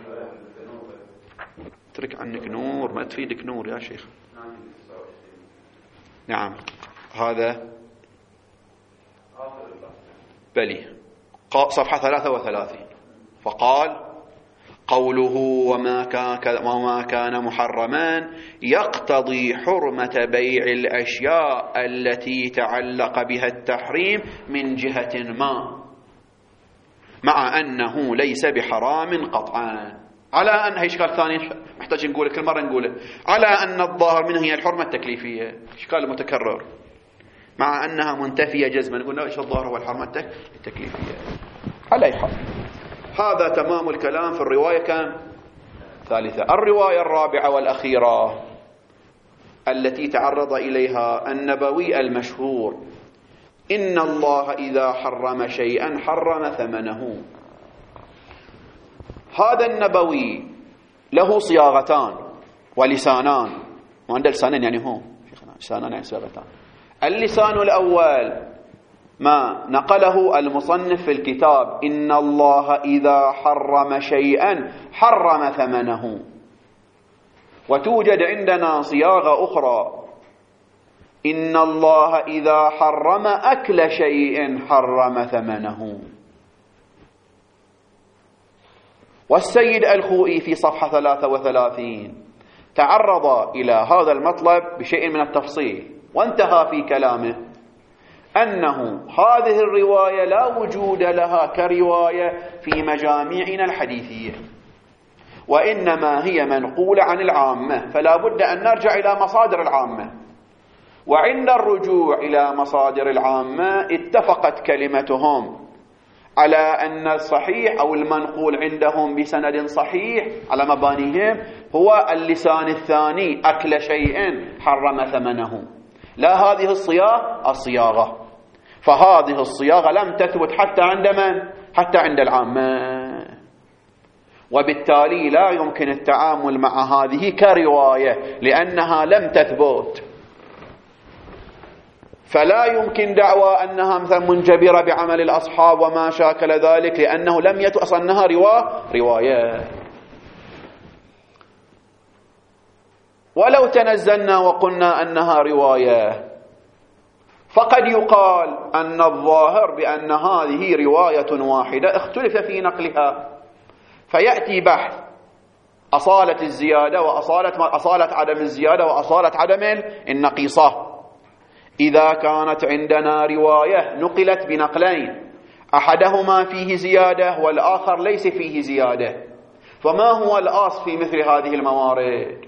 اترك عنك نور ما تفيدك نور يا شيخ. نعم هذا بلي صفحة ثلاثة وثلاثين. فقال قوله وما كان, وما كان محرما يقتضي حرمة بيع الأشياء التي تعلق بها التحريم من جهة ما، مع أنه ليس بحرام قطعا. على أن هي إشكال ثاني محتاج نقوله كل مرة نقوله، على أن الظاهر منه هي الحرمة التكليفية، إشكال متكرر، مع أنها منتفية جزما نقول إيش الظاهر هو الحرمة التكليفية. على أي حال هذا تمام الكلام في الرواية كان ثالثة. الرواية الرابعة والأخيرة التي تعرض إليها النبوي المشهور: إن الله إذا حرم شيئا حرم ثمنه. هذا النبوي له صياغتان ولسانان، وعند لسانين يعني هو لسانان يعني صياغتان. اللسان الأول ما نقله المصنف في الكتاب: إن الله إذا حرم شيئا حرم ثمنه. وتوجد عندنا صياغة أخرى: إن الله إذا حرم أكل شيء حرم ثمنه. والسيد الخوئي في صفحة ثلاثة وثلاثين تعرض إلى هذا المطلب بشيء من التفصيل، وانتهى في كلامه أنه هذه الرواية لا وجود لها كرواية في مجاميعنا الحديثية، وإنما هي منقولة عن العامة، فلا بد أن نرجع إلى مصادر العامة. وعند الرجوع إلى مصادر العامة اتفقت كلمتهم على أن الصحيح أو المنقول عندهم بسند صحيح على مبانيهم هو اللسان الثاني: أكل شيء حرم ثمنه، لا هذه الصياغة الصياغة. فهذه الصياغة لم تثبت حتى عند من؟ حتى عند العامة، وبالتالي لا يمكن التعامل مع هذه كرواية لأنها لم تثبت. فلا يمكن دعوى أنها مثلا منجبرة بعمل الأصحاب وما شاكل ذلك، لأنه لم يتأصل أنها رواية. ولو تنزلنا وقلنا أنها رواية فقد يقال أن الظاهر بأن هذه رواية واحدة اختلف في نقلها، فيأتي بحث أصالة الزيادة وأصالة أصالة عدم الزيادة وأصالة عدم النقيصة. إذا كانت عندنا رواية نقلت بنقلين، أحدهما فيه زيادة والآخر ليس فيه زيادة، فما هو الأصل في مثل هذه الموارد؟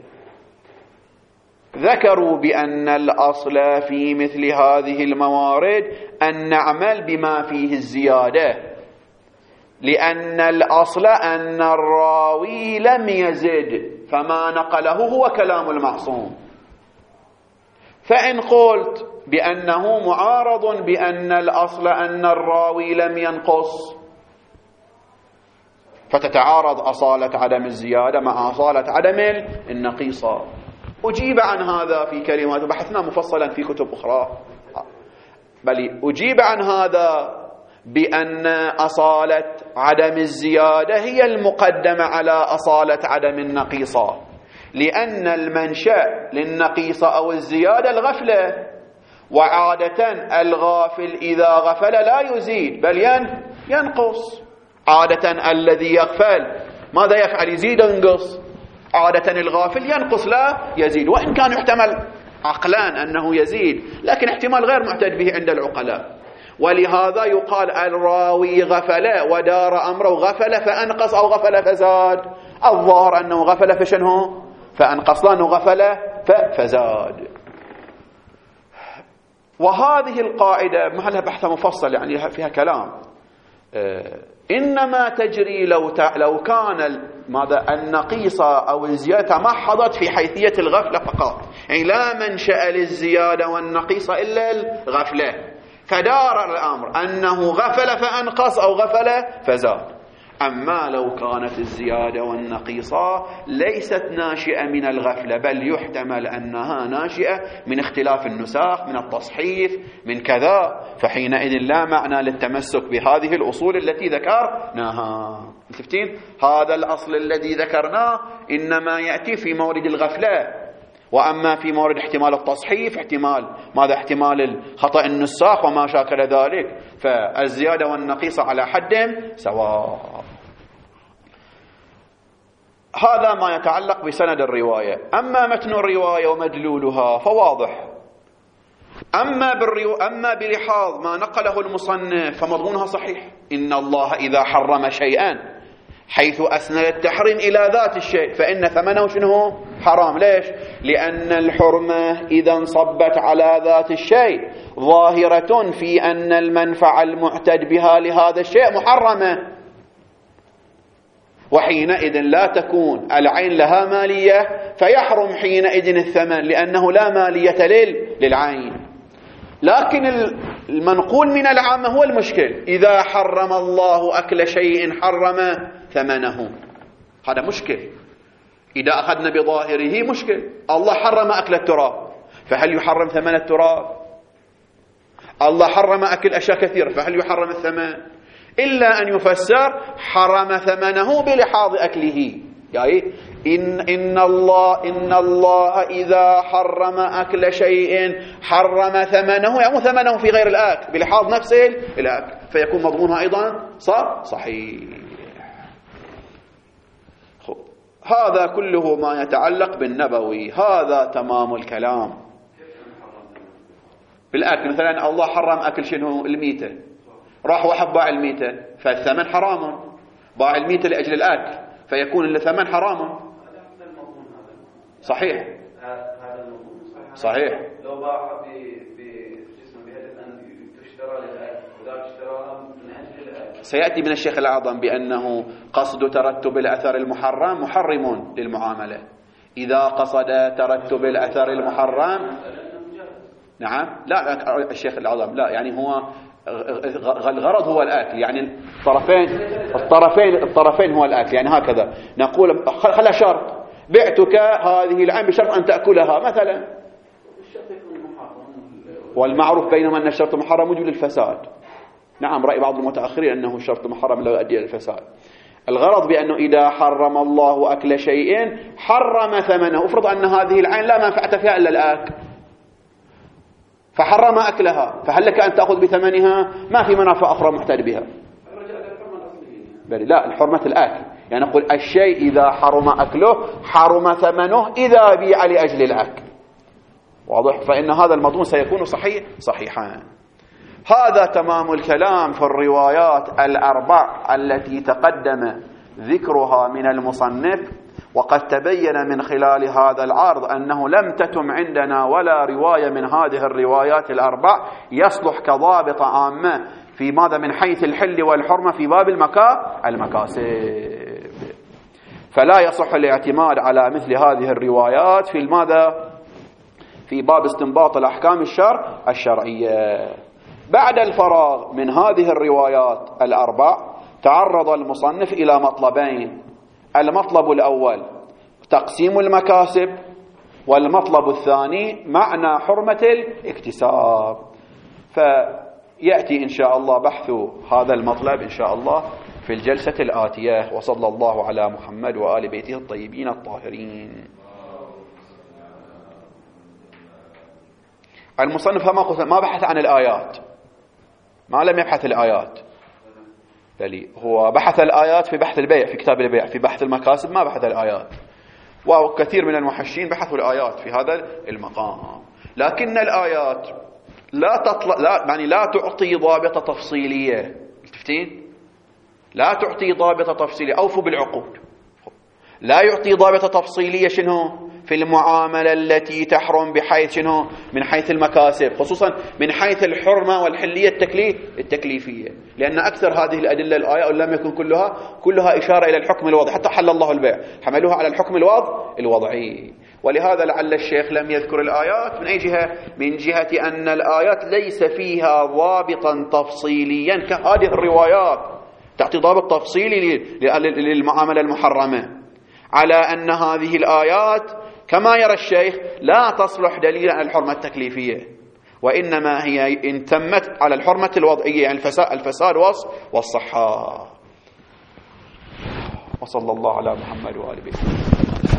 ذكروا بأن الأصل في مثل هذه الموارد أن نعمل بما فيه الزيادة، لأن الأصل أن الراوي لم يزد، فما نقله هو كلام المعصوم. فإن قلت بأنه معارض بأن الأصل أن الراوي لم ينقص، فتتعارض أصالة عدم الزيادة مع أصالة عدم النقيصة. أجيب عن هذا في كلمات، بحثنا مفصلا في كتب أخرى، بل أجيب عن هذا بأن أصالة عدم الزيادة هي المقدمة على أصالة عدم النقيصة، لأن المنشأ للنقيصة أو الزيادة الغفلة، وعادة الغافل إذا غفل لا يزيد بل ينقص. عادة الذي يغفل ماذا يفعل؟ يزيد وينقص. عادة الغافل ينقص لا يزيد، وإن كان يحتمل عقلان أنه يزيد، لكن احتمال غير معتد به عند العقلاء. ولهذا يقال الراوي غفل ودار أمره، غفل فأنقص أو غفل فزاد. الظاهر أنه غفل فشنه فأنقص، لأنه غفل فزاد. وهذه القاعدة محلها بحث مفصل يعني فيها كلام، إنما تجري لو لو كان ماذا النقيصة أو الزيادة محضت في حيثية الغفلة فقط، يعني لا منشأ للزيادة والنقيصة إلا الغفلة، فدار الأمر أنه غفل فأنقص أو غفل فزاد. أما لو كانت الزيادة والنقيصة ليست ناشئة من الغفلة، بل يحتمل أنها ناشئة من اختلاف النساخ، من التصحيف، من كذا، فحينئذ لا معنى للتمسك بهذه الأصول التي ذكرناها. شفتين؟ هذا الأصل الذي ذكرناه إنما يأتي في مورد الغفلة، وأما في مورد احتمال التصحيف، احتمال ماذا؟ احتمال خطأ النساخ وما شاكل ذلك، فالزيادة والنقيصة على حد سواء. هذا ما يتعلق بسند الرواية. أما متن الرواية ومدلولها فواضح. أما, بالرو... أما بلحاظ ما نقله المصنف فمضمونها صحيح: إن الله إذا حرم شيئا حيث أسند التحريم إلى ذات الشيء فإن ثمنه شنو حرام. ليش؟ لأن الحرمة إذا انصبت على ذات الشيء ظاهرة في أن المنفعة المعتد بها لهذا الشيء محرمة، وحينئذ لا تكون العين لها مالية فيحرم حينئذ الثمن لأنه لا مالية للعين. لكن المنقول من العامة هو المشكل، إذا حرم الله أكل شيء حرم ثمنه، هذا مشكل. إذا أخذنا بظاهره مشكل، الله حرم أكل التراب فهل يحرم ثمن التراب؟ الله حرم أكل أشياء كثيرة فهل يحرم الثمن؟ إلا أن يفسر حرم ثمنه بلحاظ أكله، يعني إن, إن, الله إن الله إذا حرم أكل شيء حرم ثمنه، يعني ثمنه في غير الأكل بلحاظ نفسه الأكل، فيكون مضمونها أيضا صح صحيح. هذا كله ما يتعلق بالنبوي، هذا تمام الكلام. بالأكل مثلا الله حرم أكل شنو؟ الميتة، راح واحد باع الميتة فالثمن حرام، باع الميتة لأجل الأكل فيكون الثمن حرام. صحيح صحيح. لو باع بجسم بهدف أن تشترى للأكل ولا تشترى من أجل الأكل. سيأتي من الشيخ الأعظم بأنه قصد ترتب الأثر المحرم محرم للمعاملة. إذا قصد ترتب الأثر المحرم نعم لا الشيخ الأعظم لا، يعني هو الغرض هو الأكل، يعني الطرفين الطرفين الطرفين هو الأكل، يعني هكذا نقول خلها شرط، بعتك هذه العين بشرط أن تأكلها مثلا، والمعروف بينما أن الشرط محرم وجود الفساد. نعم رأي بعض المتأخرين أنه الشرط محرم لا يؤدي إلى الفساد. الغرض بأنه إذا حرم الله أكل شيء حرم ثمنه، افرض أن هذه العين لا منفعة فيها إلا الأكل فحرم أكلها، فهل لك أن تأخذ بثمنها؟ ما في منافع أخرى محتاج بها. لا الحرمة الأكل، يعني نقول الشيء إذا حرم أكله حرم ثمنه إذا بيع لأجل الأكل، واضح؟ فإن هذا المضمون سيكون صحيح صحيحا. هذا تمام الكلام في الروايات الأربع التي تقدم ذكرها من المصنف، وقد تبين من خلال هذا العرض أنه لم تتم عندنا ولا رواية من هذه الروايات الأربع يصلح كضابط عامة في ماذا من حيث الحل والحرمة في باب المكا المكاسب، فلا يصح الاعتماد على مثل هذه الروايات في الماذا في باب استنباط الأحكام الشرع الشرعية. بعد الفراغ من هذه الروايات الأربع تعرض المصنف إلى مطلبين، المطلب الأول تقسيم المكاسب، والمطلب الثاني معنى حرمة الاكتساب. فيأتي إن شاء الله بحث هذا المطلب إن شاء الله في الجلسة الآتية، وصلى الله على محمد وآل بيته الطيبين الطاهرين. المصنف ما بحث عن الآيات، ما لم يبحث الآيات، بل هو بحث الآيات في بحث البيع في كتاب البيع، في بحث المكاسب ما بحث الآيات، وكثير من المحشين بحثوا الآيات في هذا المقام. لكن الآيات لا تطلع لا يعني لا تعطي ضابطة تفصيلية، تفتين لا تعطي ضابطة تفصيلية. أوفوا بالعقود، لا يعطي ضابطة تفصيلية شنو في المعاملة التي تحرم بحيث شنو من حيث المكاسب، خصوصا من حيث الحرمة والحلية التكليف التكليفية، لأن أكثر هذه الأدلة الآية لم يكن كلها كلها إشارة إلى الحكم الوضعي، حتى حل الله البيع حملوها على الحكم الوضع الوضعي. ولهذا لعل الشيخ لم يذكر الآيات من أي جهة؟ من جهة أن الآيات ليس فيها ضابطا تفصيليا كهذه الروايات تعطي ضابط تفصيلي للمعاملة المحرمة، على أن هذه الآيات كما يرى الشيخ لا تصلح دليلا على الحرمة التكليفية، وإنما هي إن تمت على الحرمة الوضعية، يعني الفساد والصحة. وصلى الله على محمد وآل بيته.